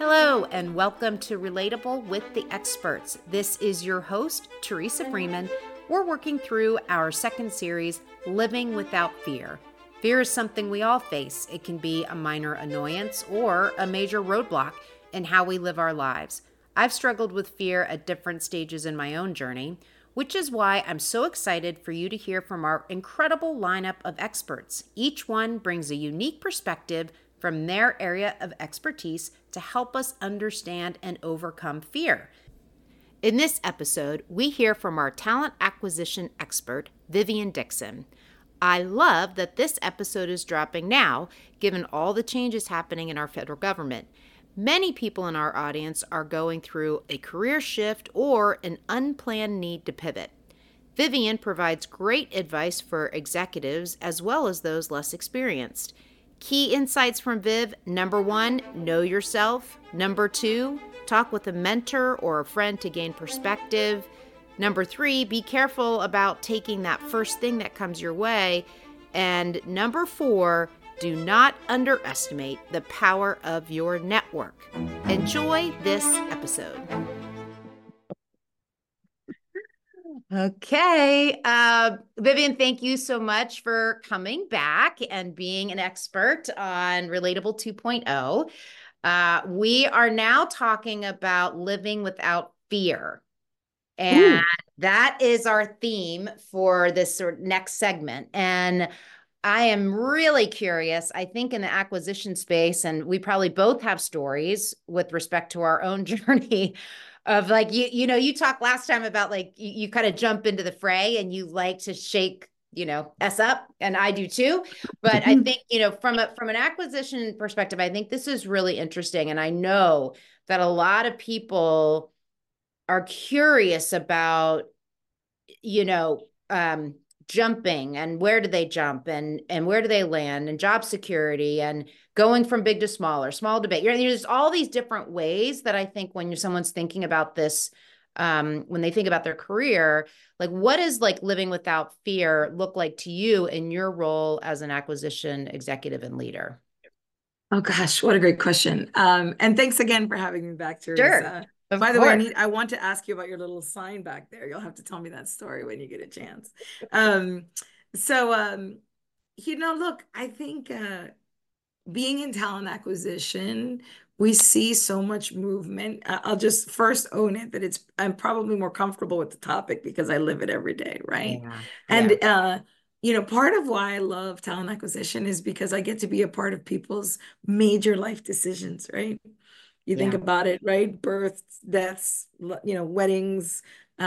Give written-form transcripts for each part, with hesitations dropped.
Hello, and welcome to Relatable with the Experts. This is your host, Teresa Freeman. We're working through our second series, Living Without Fear. Fear is something we all face. It can be a minor annoyance or a major roadblock in how we live our lives. I've struggled with fear at different stages in my own journey, which is why I'm so excited for you to hear from our incredible lineup of experts. Each one brings a unique perspective from their area of expertise to help us understand and overcome fear. In this episode, we hear from our talent acquisition expert, Vivian Dixon. I love that this episode is dropping now, given all the changes happening in our federal government. Many people in our audience are going through a career shift or an unplanned need to pivot. Vivian provides great advice for executives as well as those less experienced. Key insights from Viv: number 1, know yourself. Number 2, talk with a mentor or a friend to gain perspective. Number 3, be careful about taking that first thing that comes your way. And number 4, do not underestimate the power of your network. Enjoy this episode. Okay. Vivian, thank you so much for coming back and being an expert on Relatable 2.0. We are now talking about living without fear. And that is our theme for this sort of next segment. And I am really curious. I think in the acquisition space, and we probably both have stories with respect to our own journey of like, you talked last time about like, you kind of jump into the fray and you like to shake, us up, and I do too. But I think, from an acquisition perspective, I think this is really interesting. And I know that a lot of people are curious about, jumping and where do they jump and where do they land and job security and going from big to small or small to big. There's all these different ways that I think when someone's thinking about this, when they think about their career, like what is like living without fear look like to you in your role as an acquisition executive and leader? Oh gosh, what a great question. And thanks again for having me back, Sure. Teresa. Of By the way, course. I want to ask you about your little sign back there. You'll have to tell me that story when you get a chance. Um, so, look, I think being in talent acquisition, we see so much movement. I'll just first own it that I'm probably more comfortable with the topic because I live it every day, right? Yeah. And Yeah. part of why I love talent acquisition is because I get to be a part of people's major life decisions, right? You think Yeah. about it, right? Births, deaths, weddings,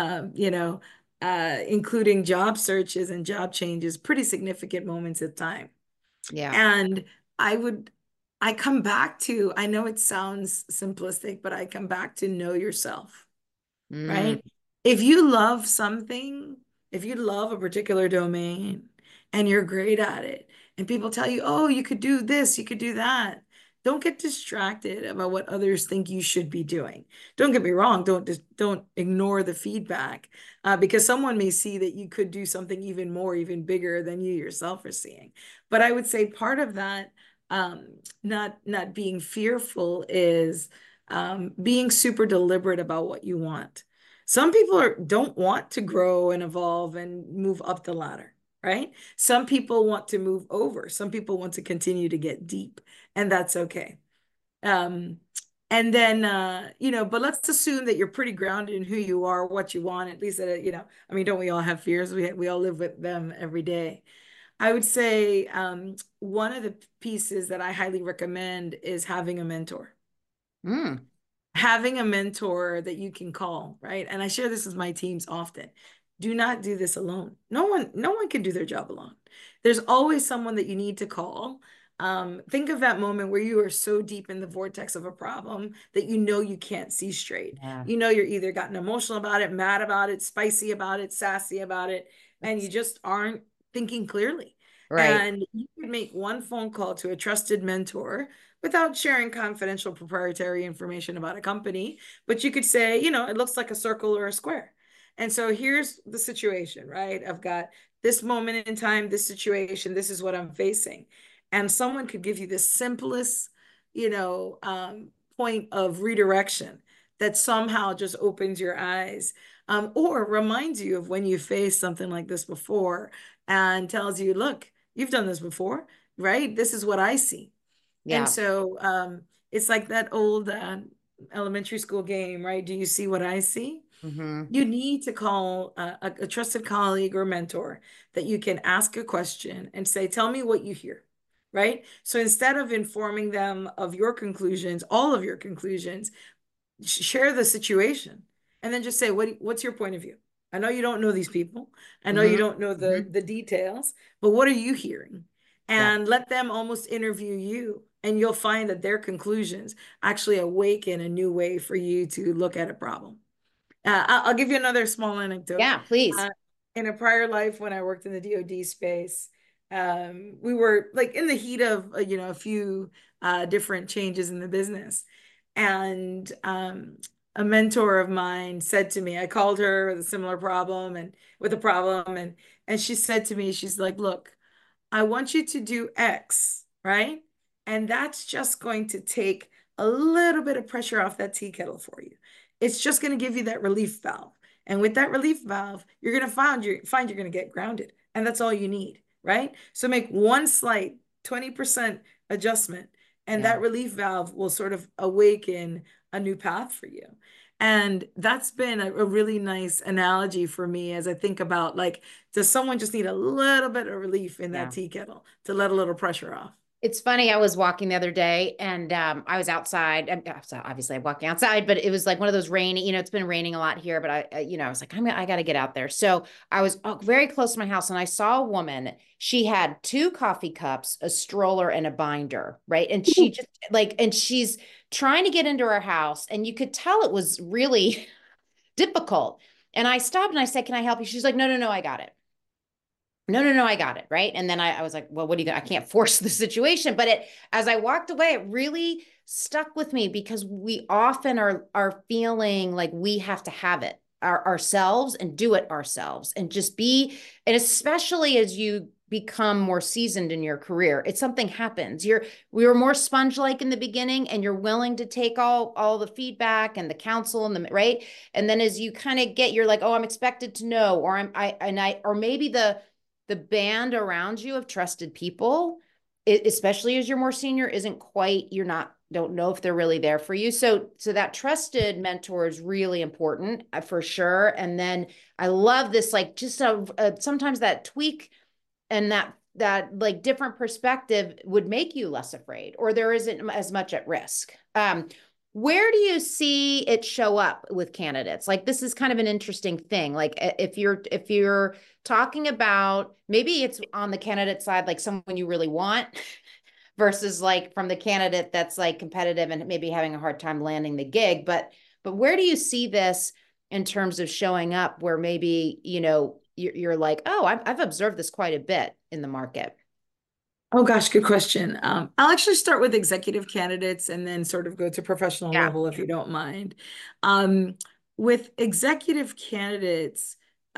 including job searches and job changes, pretty significant moments of time. Yeah. And I would, I come back to, I know it sounds simplistic, but I come back to know yourself, Mm, right? If you love something, if you love a particular domain and you're great at it, and people tell you, oh, you could do this, you could do that. Don't get distracted about what others think you should be doing. Don't get me wrong, don't ignore the feedback because someone may see that you could do something even more, even bigger than you yourself are seeing. But I would say part of that, not being fearful is being super deliberate about what you want. Some people don't want to grow and evolve and move up the ladder, right? Some people want to move over. Some people want to continue to get deep, and that's okay. Um, and then, but let's assume that you're pretty grounded in who you are, what you want, at least, I mean, don't we all have fears? We all live with them every day. I would say one of the pieces that I highly recommend is having a mentor. mm, Having a mentor that you can call, right? And I share this with my teams often. Do not do this alone. No one can do their job alone. There's always someone that you need to call. Think of that moment where you are so deep in the vortex of a problem that you can't see straight. yeah. You're either gotten emotional about it, mad about it, spicy about it, sassy about it, and you just aren't thinking clearly. Right. And you could make one phone call to a trusted mentor without sharing confidential proprietary information about a company. But you could say, it looks like a circle or a square. And so here's the situation, right? I've got this moment in time, this situation, this is what I'm facing. And someone could give you the simplest, you know, um, point of redirection that somehow just opens your eyes, or reminds you of when you faced something like this before and tells you, look, you've done this before, right? This is what I see. And Yeah. so it's like that old elementary school game, right? Do you see what I see? Hmm. You need to call a trusted colleague or mentor that you can ask a question and say, tell me what you hear, right? So instead of informing them of your conclusions, all of your conclusions, share the situation and then just say, what's your point of view? I know you don't know these people. I know you Hmm. don't know Hmm. the details, but what are you hearing? Yeah. And let them almost interview you. And you'll find that their conclusions actually awaken a new way for you to look at a problem. I'll give you another small anecdote. Yeah, please. Uh, in a prior life, when I worked in the DoD space, we were like in the heat of a few different changes in the business, and a mentor of mine said to me, I called her with a similar problem and with a problem, and she said to me, she's like, "Look, I want you to do X, right? And that's just going to take a little bit of pressure off that tea kettle for you. It's just going to give you that relief valve. And with that relief valve, you're going to find you're going to get grounded. And that's all you need, right? So make one slight 20% adjustment, and Yeah. that relief valve will sort of awaken a new path for you. And that's been a really nice analogy for me as I think about, like, does someone just need a little bit of relief in that Yeah. tea kettle to let a little pressure off? It's funny. I was walking the other day and I was outside. So obviously, I'm walking outside, but it was like one of those rainy, it's been raining a lot here, but I was like, I got to get out there. So I was very close to my house and I saw a woman. She had two coffee cups, a stroller, and a binder, right? And she just and she's trying to get into her house. And you could tell it was really difficult. And I stopped and I said, can I help you? She's like, no, no, no, I got it. No, no, no, I got it. Right. And then I was like, well, what do you, I can't force the situation. But as I walked away, it really stuck with me because we often are feeling like we have to have it ourselves and do it ourselves and just be, and especially as you become more seasoned in your career, it's something happens. We were more sponge like in the beginning and you're willing to take all the feedback and the counsel and the right. And then as you kind of get, you're like, oh, I'm expected to know, or or maybe the band around you of trusted people, especially as you're more senior, isn't quite, you're not, don't know if they're really there for you. So that trusted mentor is really important for sure. And then I love this, like just sometimes that tweak and that like different perspective would make you less afraid or there isn't as much at risk. Where do you see it show up with candidates? Like this is kind of an interesting thing. Like if you're talking about maybe it's on the candidate side, like someone you really want versus like from the candidate that's like competitive and maybe having a hard time landing the gig. But where do you see this in terms of showing up where maybe, you're like, oh, I've observed this quite a bit in the market. Oh gosh, good question. I'll actually start with executive candidates and then sort of go to professional Yeah. level if you don't mind. Um, with executive candidates,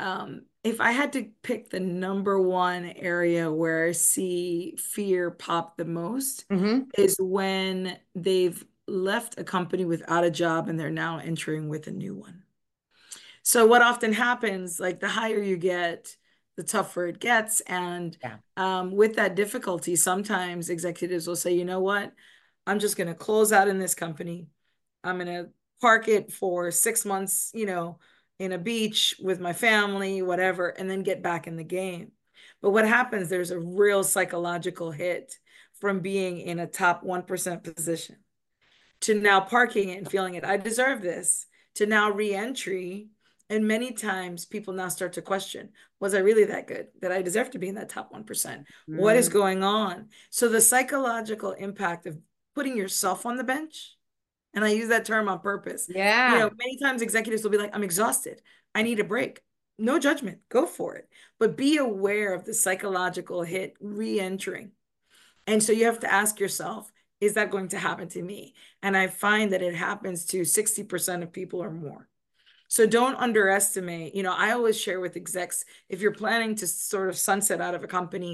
if I had to pick the number one area where I see fear pop the most Mm-hmm. is when they've left a company without a job and they're now entering with a new one. So what often happens, like the higher you get, the tougher it gets. And Yeah. with that difficulty, sometimes executives will say, you know what? I'm just going to close out in this company. I'm going to park it for 6 months, in a beach with my family, whatever, and then get back in the game. But what happens, there's a real psychological hit from being in a top 1% position to now parking it and feeling it. I deserve this, to now re-entry. And many times people now start to question, was I really that good? That I deserve to be in that top 1%? What is Mm. going on? So the psychological impact of putting yourself on the bench, and I use that term on purpose. Yeah. Many times executives will be like, I'm exhausted. I need a break. No judgment. Go for it. But be aware of the psychological hit re-entering. And so you have to ask yourself, is that going to happen to me? And I find that it happens to 60% of people or more. So don't underestimate. I always share with execs, if you're planning to sort of sunset out of a company,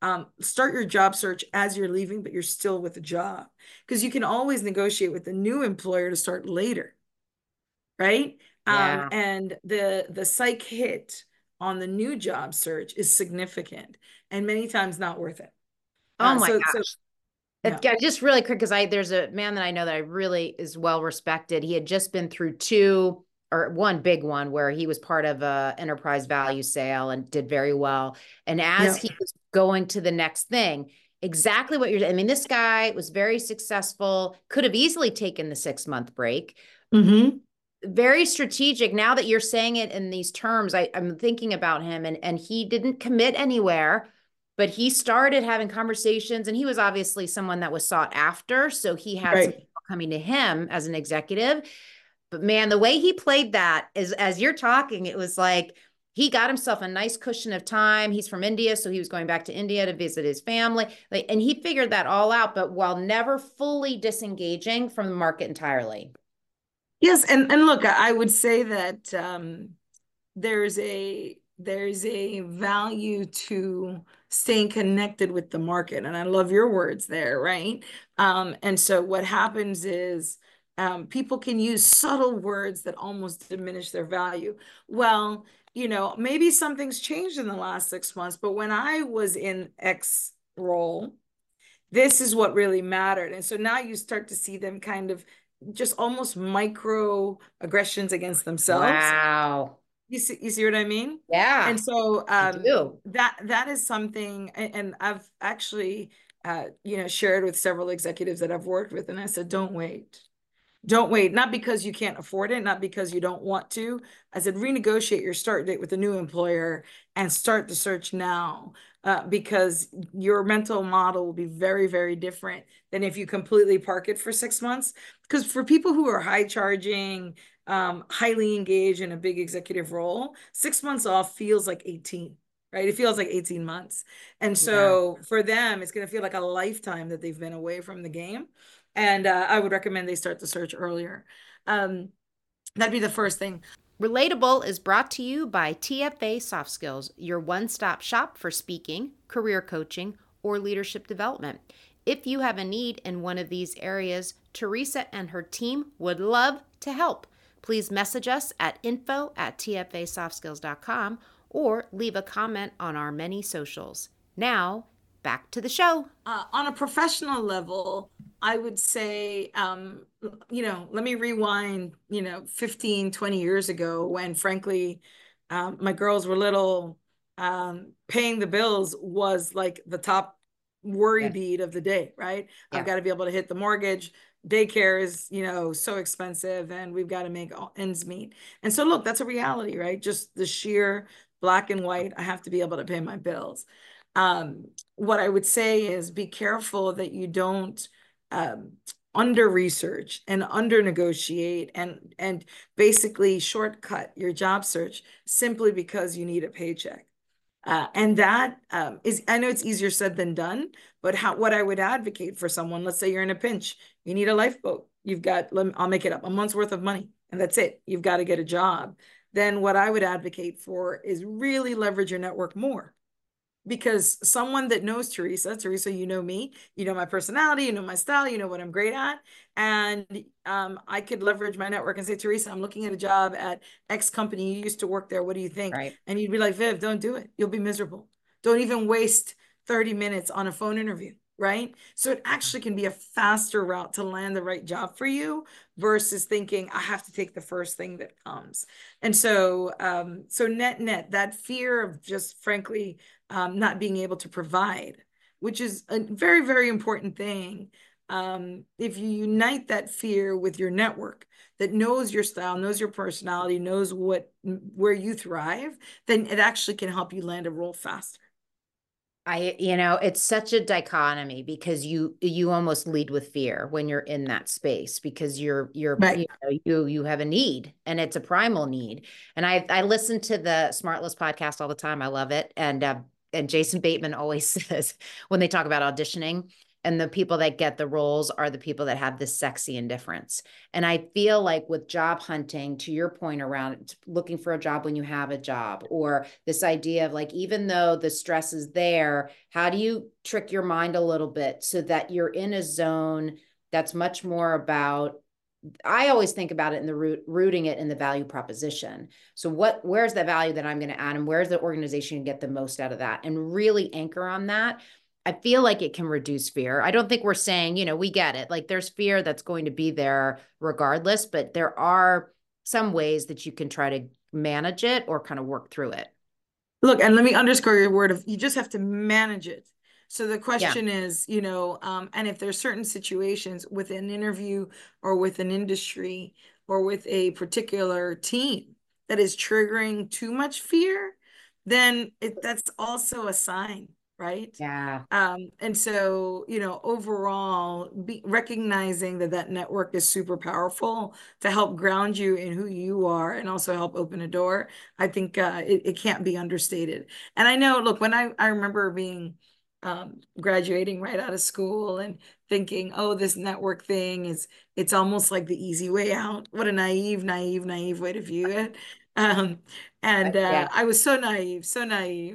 start your job search as you're leaving, but you're still with the job, because you can always negotiate with the new employer to start later, right? Yeah. And the psych hit on the new job search is significant and many times not worth it. Oh my So gosh. yeah. Just really quick, because I there's a man that I know that I really is well respected. He had just been through two or one big one where he was part of a enterprise value sale and did very well. And as Yeah. he was going to the next thing, exactly what you're, I mean, this guy was very successful, could have easily taken the 6 month break. Mm-hmm. Very strategic. Now that you're saying it in these terms, I'm thinking about him, and he didn't commit anywhere, but he started having conversations, and he was obviously someone that was sought after. So he had some Right. people coming to him as an executive. But man, the way he played that is, as you're talking, it was like he got himself a nice cushion of time. He's from India, so he was going back to India to visit his family. Like, and he figured that all out, but while never fully disengaging from the market entirely. Yes, and look, I would say that there's a value to staying connected with the market, and I love your words there, right? And so what happens is people can use subtle words that almost diminish their value. Well, maybe something's changed in the last 6 months, but when I was in X role, this is what really mattered. And so now you start to see them kind of just almost micro aggressions against themselves. Wow. You see what I mean? Yeah, And so I do. that is something, and I've actually shared with several executives that I've worked with, and I said, don't wait. Don't wait, not because you can't afford it, not because you don't want to. I said, renegotiate your start date with a new employer and start the search now, because your mental model will be very, very different than if you completely park it for 6 months. Because for people who are high charging, highly engaged in a big executive role, 6 months off feels like 18. Right. It feels like 18 months. And Yeah. so for them, it's going to feel like a lifetime that they've been away from the game. And I would recommend they start the search earlier. Um, that'd be the first thing. Relatable is brought to you by TFA Soft Skills, your one stop shop for speaking, career coaching, or leadership development. If you have a need in one of these areas, Teresa and her team would love to help. Please message us at info@tfasoftskills.com or leave a comment on our many socials. Now, back to the show. On a professional level, I would say, let me rewind, 15, 20 years ago when, frankly, my girls were little. Paying the bills was like the top worry Yes. bead of the day, right? I've Yeah. got to be able to hit the mortgage. Daycare is, so expensive, and we've got to make ends meet. And so, look, that's a reality, right? Just the sheer black and white. I have to be able to pay my bills. What I would say is be careful that you don't um, under research and under negotiate and basically shortcut your job search simply because you need a paycheck. And that is, I know it's easier said than done, but what I would advocate for someone, let's say you're in a pinch, you need a lifeboat, you've got, I'll make it up, a month's worth of money, and that's it. You've got to get a job. Then what I would advocate for is really leverage your network more, because someone that knows Teresa, you know me, you know my personality, you know my style, you know what I'm great at. And I could leverage my network and say, Teresa, I'm looking at a job at X company. You used to work there. What do you think? Right. And you'd be like, Viv, don't do it. You'll be miserable. Don't even waste 30 minutes on a phone interview. Right. So it actually can be a faster route to land the right job for you versus thinking I have to take the first thing that comes. And so, so net, that fear of just frankly not being able to provide, which is a very, very important thing. If you unite that fear with your network that knows your style, knows your personality, knows where you thrive, then it actually can help you land a role faster. It's such a dichotomy because you almost lead with fear when you're in that space because Right. you have a need and it's a primal need. And I listen to the Smartless podcast all the time. I love it. And Jason Bateman always says when they talk about auditioning, And the people that get the roles are the people that have this sexy indifference. And I feel like with job hunting, to your point around looking for a job when you have a job, or this idea of like, even though the stress is there, how do you trick your mind a little bit so that you're in a zone that's much more about, I always think about it in the rooting it in the value proposition. So where's the value that I'm going to add, and where's the organization get the most out of that, and really anchor on that. I feel like it can reduce fear. I don't think we're saying, we get it. Like there's fear that's going to be there regardless, but there are some ways that you can try to manage it or kind of work through it. Look, and let me underscore your word of, you just have to manage it. So the Yeah. question is, and if there's certain situations with an interview or with an industry or with a particular team that is triggering too much fear, then that's also a sign, right? Yeah. And so, overall, recognizing that network is super powerful to help ground you in who you are and also help open a door. I think it can't be understated. And I know, look, when I remember being graduating right out of school and thinking, oh, this network thing it's almost like the easy way out. What a naive way to view it. Um, and Yeah. I was so naive, so naive.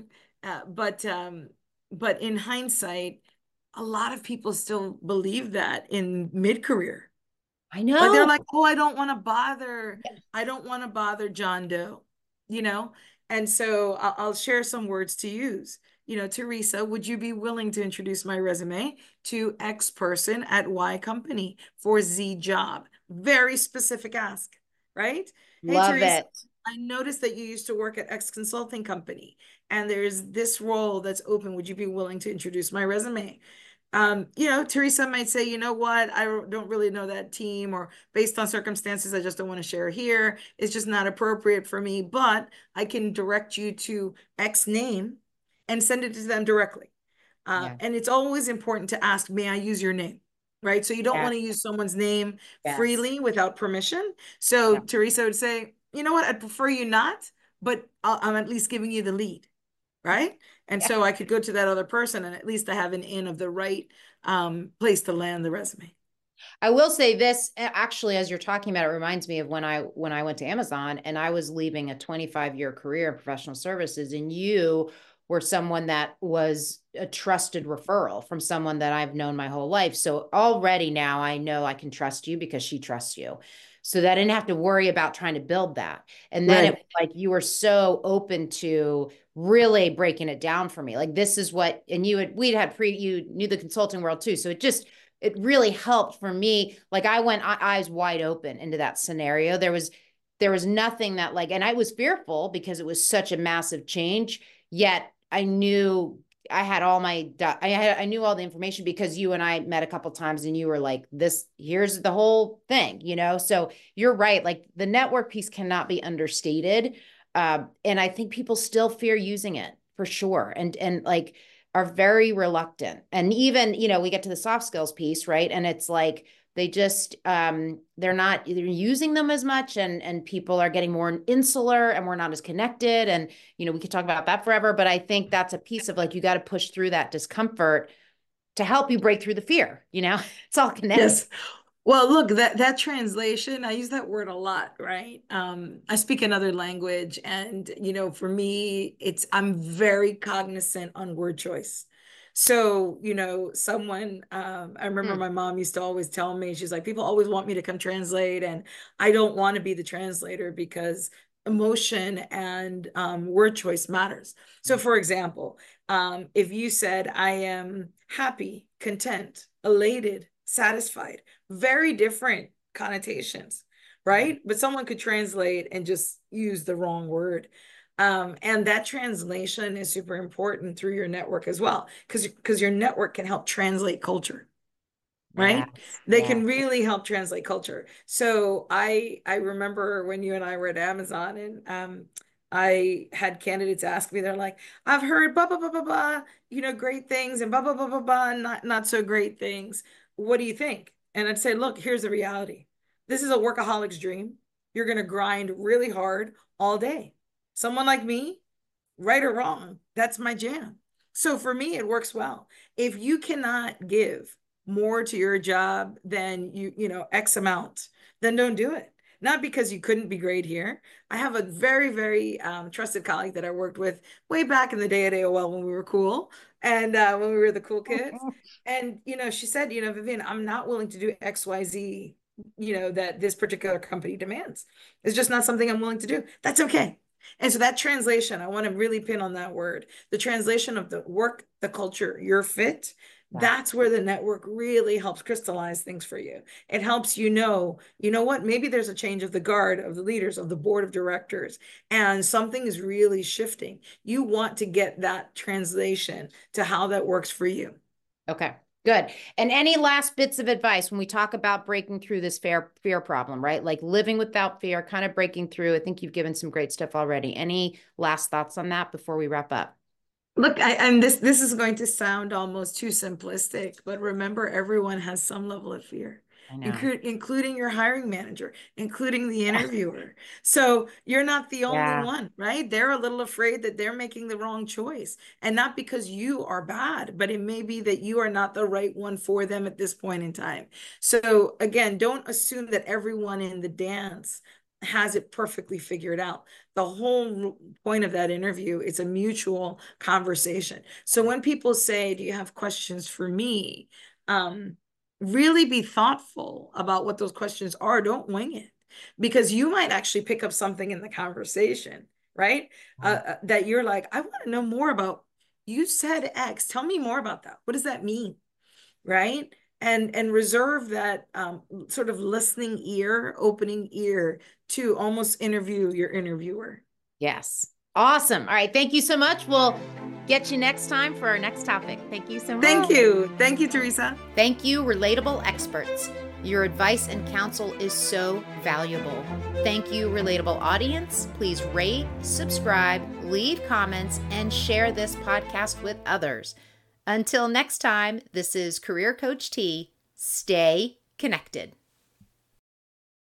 But in hindsight, a lot of people still believe that in mid-career. I Like they're know. like, oh, I don't want to bother John Doe, you know? And so I'll share some words to use. Teresa, would you be willing to introduce my resume to X person at Y company for Z job? Very specific ask, right? Hey, Love Teresa, it. I noticed that you used to work at X consulting company and there's this role that's open. Would you be willing to introduce my resume? Teresa might say, you know what, I don't really know that team, or based on circumstances, I just don't want to share here. It's just not appropriate for me, but I can direct you to X name and send it to them directly. Yeah. And it's always important to ask, may I use your name? Right. So you don't Yeah. want to use someone's name Yes. freely without permission. So Yeah. Teresa would say, you know what, I'd prefer you not, but I'm at least giving you the lead, right? And Yeah. so I could go to that other person and at least I have an in of the right place to land the resume. I will say this actually, as you're talking about, it reminds me of when I went to Amazon and I was leaving a 25-year career in professional services, and you were someone that was a trusted referral from someone that I've known my whole life. So already now I know I can trust you because she trusts you. So that I didn't have to worry about trying to build that. And then it Right. was like you were so open to really breaking it down for me. Like this is what, and you knew the consulting world too. So it really helped for me. Like I went eyes wide open into that scenario. There was nothing that like, and I was fearful because it was such a massive change. Yet I knew I had all my, I knew all the information because you and I met a couple times and you were like, this, here's the whole thing. So you're right. Like the network piece cannot be understated. And I think people still fear using it for sure. And like, are very reluctant. And even, we get to the soft skills piece, right? And it's like they just they're using them as much, and people are getting more insular and we're not as connected. And we could talk about that forever, but I think that's a piece of like you got to push through that discomfort to help you break through the fear. It's all connected. Yes. Well, look, that translation, I use that word a lot, right? I speak another language, and for me, I'm very cognizant on word choice. So, I remember Hmm. my mom used to always tell me, she's like, people always want me to come translate, and I don't want to be the translator because emotion and word choice matters. So, for example, if you said, I am happy, content, elated, satisfied, very different connotations, Yeah. right? But someone could translate and just use the wrong word. And that translation is super important through your network as well, because your network can help translate culture, right? Yes. They Yeah. can really help translate culture. So I remember when you and I were at Amazon, and I had candidates ask me, they're like, I've heard blah blah blah blah blah, great things, and blah blah blah blah blah, not so great things. What do you think? And I'd say, look, here's the reality. This is a workaholic's dream. You're gonna grind really hard all day. Someone like me, right or wrong, that's my jam. So for me, it works well. If you cannot give more to your job than X amount, then don't do it. Not because you couldn't be great here. I have a very, very trusted colleague that I worked with way back in the day at AOL when we were cool and when we were the cool kids. And, she said, Vivian, I'm not willing to do XYZ, that this particular company demands. It's just not something I'm willing to do. That's okay. And so that translation, I want to really pin on that word, the translation of the work, the culture, your fit. That's where the network really helps crystallize things for you. It helps you know what, maybe there's a change of the guard of the leaders of the board of directors, and something is really shifting. You want to get that translation to how that works for you. Okay. Good. And any last bits of advice when we talk about breaking through this fear problem, right? Like living without fear, kind of breaking through. I think you've given some great stuff already. Any last thoughts on that before we wrap up? Look, and this is going to sound almost too simplistic, but remember, everyone has some level of fear, including your hiring manager, including the interviewer. So you're not the only one, right? They're a little afraid that they're making the wrong choice, and not because you are bad, but it may be that you are not the right one for them at this point in time. So again, don't assume that everyone in the dance has it perfectly figured out. The whole point of that interview is a mutual conversation. So when people say, do you have questions for me? Really be thoughtful about what those questions are. Don't wing it, because you might actually pick up something in the conversation, right? That you're like, I want to know more about, you said X, tell me more about that. What does that mean? Right? And reserve that sort of listening ear, opening ear to almost interview your interviewer. Yes. Awesome. All right. Thank you so much. We'll get you next time for our next topic. Thank you so much. Thank you. Thank you, Teresa. Thank you, Relatable Experts. Your advice and counsel is so valuable. Thank you, Relatable audience. Please rate, subscribe, leave comments, and share this podcast with others. Until next time, this is Career Coach T. Stay connected.